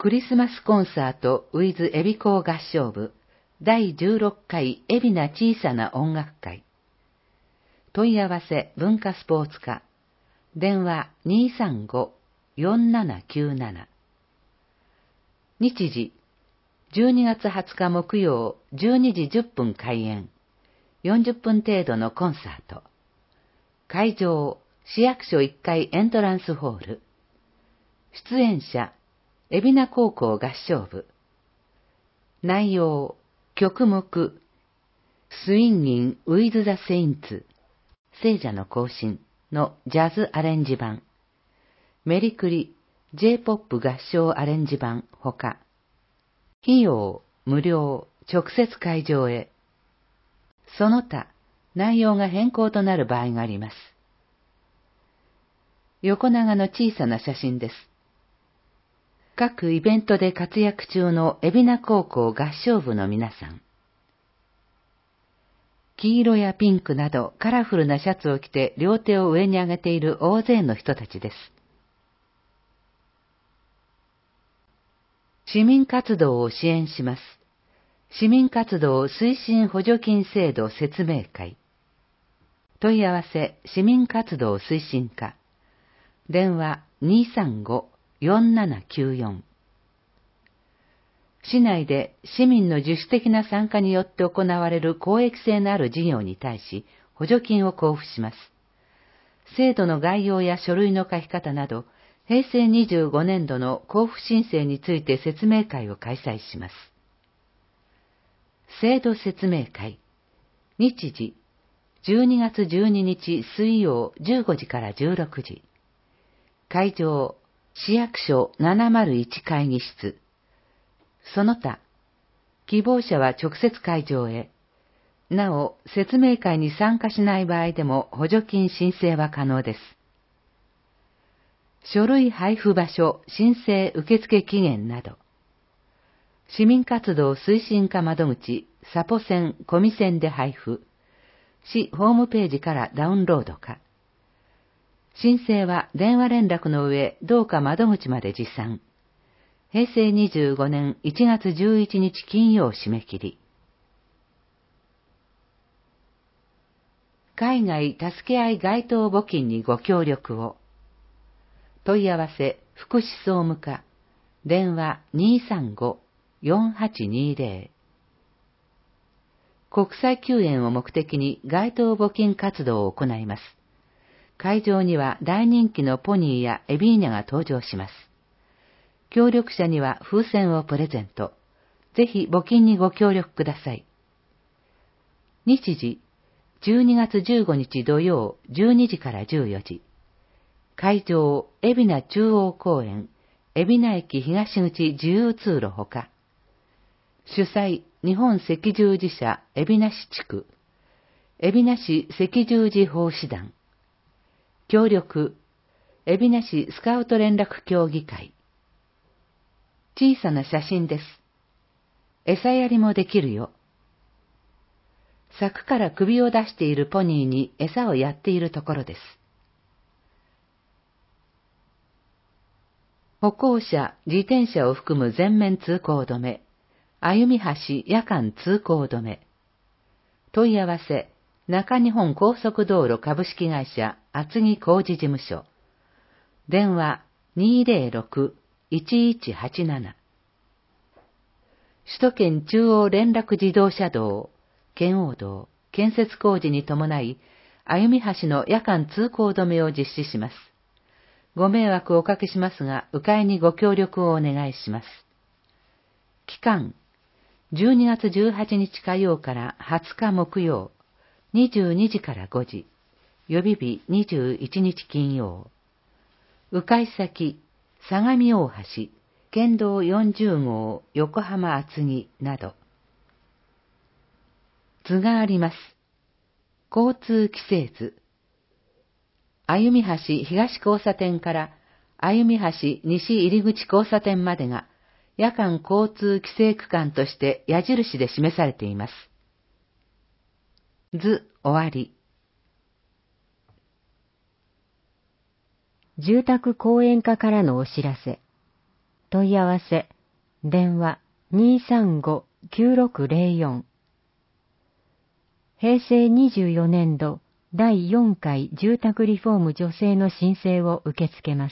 クリスマスコンサート with 海老校合唱部第16回海老名小さな音楽会。問い合わせ文化スポーツ課。電話 235-4797。日時12月20日木曜12時10分開演。40分程度のコンサート。会場市役所1階エントランスホール。出演者海老名高校合唱部。内容、曲目、スインギン・ウィズ・ザ・セインツ、聖者の行進のジャズアレンジ版。メリクリ、J-POP 合唱アレンジ版ほか。費用、無料、直接会場へ。その他、内容が変更となる場合があります。横長の小さな写真です。各イベントで活躍中の海老名高校合唱部の皆さん。黄色やピンクなどカラフルなシャツを着て両手を上に上げている大勢の人たちです。市民活動を支援します。市民活動推進補助金制度説明会。問い合わせ市民活動推進課。電話235-4794。市内で市民の自主的な参加によって行われる公益性のある事業に対し補助金を交付します。制度の概要や書類の書き方など、平成25年度の交付申請について説明会を開催します。制度説明会。日時、12月12日水曜15時から16時。会場、市役所701会議室。その他、希望者は直接会場へ。なお、説明会に参加しない場合でも補助金申請は可能です。書類配布場所、申請受付期限など。市民活動推進課窓口、サポセン、コミセンで配布。市ホームページからダウンロードか。申請は電話連絡の上、どうか窓口まで持参。平成25年1月11日金曜締め切り。海外助け合い街頭募金にご協力を。問い合わせ福祉総務課。電話235-4820。国際救援を目的に街頭募金活動を行います。会場には大人気のポニーやエビーニャが登場します。協力者には風船をプレゼント。ぜひ募金にご協力ください。日時、12月15日土曜12時から14時。会場、海老名中央公園、海老名駅東口自由通路ほか。主催、日本赤十字社海老名市地区。海老名市赤十字奉仕団。協力、海老名市スカウト連絡協議会。小さな写真です。餌やりもできるよ。柵から首を出しているポニーに餌をやっているところです。歩行者、自転車を含む全面通行止め。歩み橋夜間通行止め。問い合わせ、中日本高速道路株式会社厚木工事事務所。電話206-1187。首都圏中央連絡自動車道、圏央道、建設工事に伴い、歩み橋の夜間通行止めを実施します。ご迷惑をおかけしますが、迂回にご協力をお願いします。期間、12月18日火曜から20日木曜、22時から5時、予備日21日金曜。迂回先、相模大橋、県道40号、横浜厚木など。図があります。交通規制図。歩み橋東交差点から歩み橋西入口交差点までが夜間交通規制区間として矢印で示されています。図終わり。 住宅公園課からのお知らせ。 問い合わせ、電話 235-9604。平成24年度第4回住宅リフォーム助成の申請を受け付けます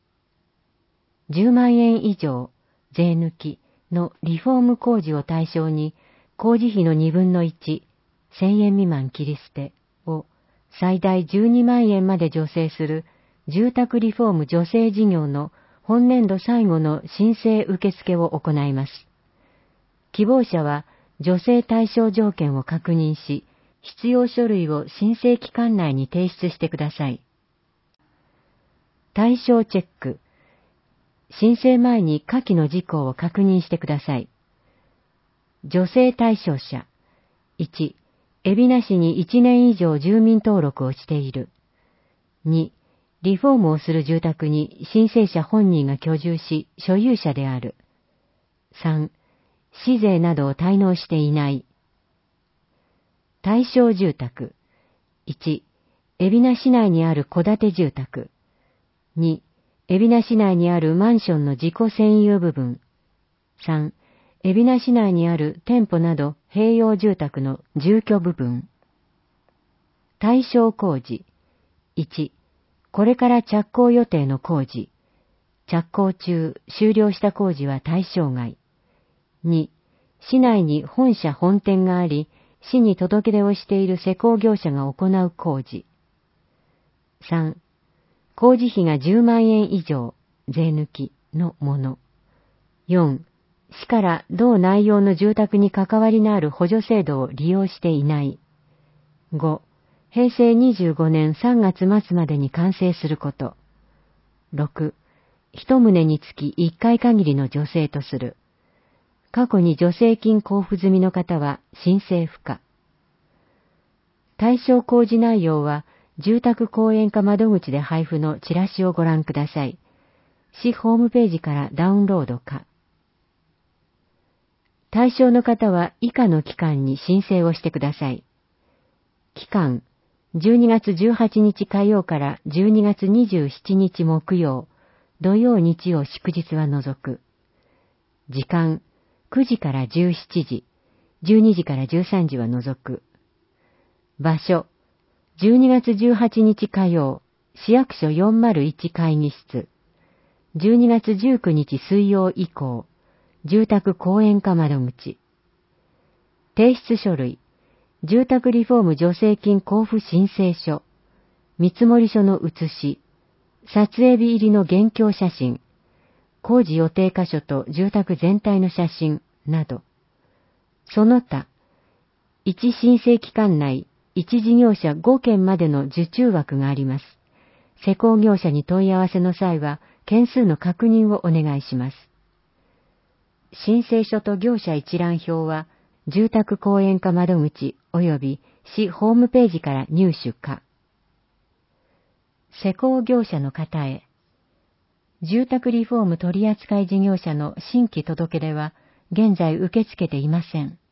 。10万円以上、税抜きのリフォーム工事を対象に、工事費の2分の1、1000円未満切り捨てを最大12万円まで助成する住宅リフォーム助成事業の本年度最後の申請受付を行います。希望者は助成対象条件を確認し、必要書類を申請期間内に提出してください。対象チェック。申請前に下記の事項を確認してください。助成対象者。1、海老名市に1年以上住民登録をしている。2、リフォームをする住宅に申請者本人が居住し、所有者である。3、市税などを滞納していない。対象住宅。1、海老名市内にある戸建て住宅。2、海老名市内にあるマンションの自己占有部分。3、海老名市内にある店舗など併用住宅の住居部分。対象工事。1、これから着工予定の工事。着工中、終了した工事は対象外。2、市内に本社本店があり、市に届け出をしている施工業者が行う工事。3、工事費が10万円以上、税抜きのもの。4、市から同内容の住宅に関わりのある補助制度を利用していない。5、平成25年3月末までに完成すること。6、一棟につき1回限りの助成とする。過去に助成金交付済みの方は申請不可。対象工事内容は住宅公園課窓口で配布のチラシをご覧ください。市ホームページからダウンロードか。対象の方は以下の期間に申請をしてください。期間、12月18日火曜から12月27日木曜、土曜日曜祝日は除く。時間、9時から17時、12時から13時は除く。場所、12月18日火曜、市役所401会議室。12月19日水曜以降、住宅公園課窓口。提出書類、住宅リフォーム助成金交付申請書、見積書の写し、撮影日入りの現況写真、工事予定箇所と住宅全体の写真など。その他、1申請期間内、1事業者5件までの受注枠があります。施工業者に問い合わせの際は、件数の確認をお願いします。申請書と業者一覧表は、住宅公園課窓口及び市ホームページから入手か。施工業者の方へ。住宅リフォーム取扱事業者の新規届け出は現在受け付けていません。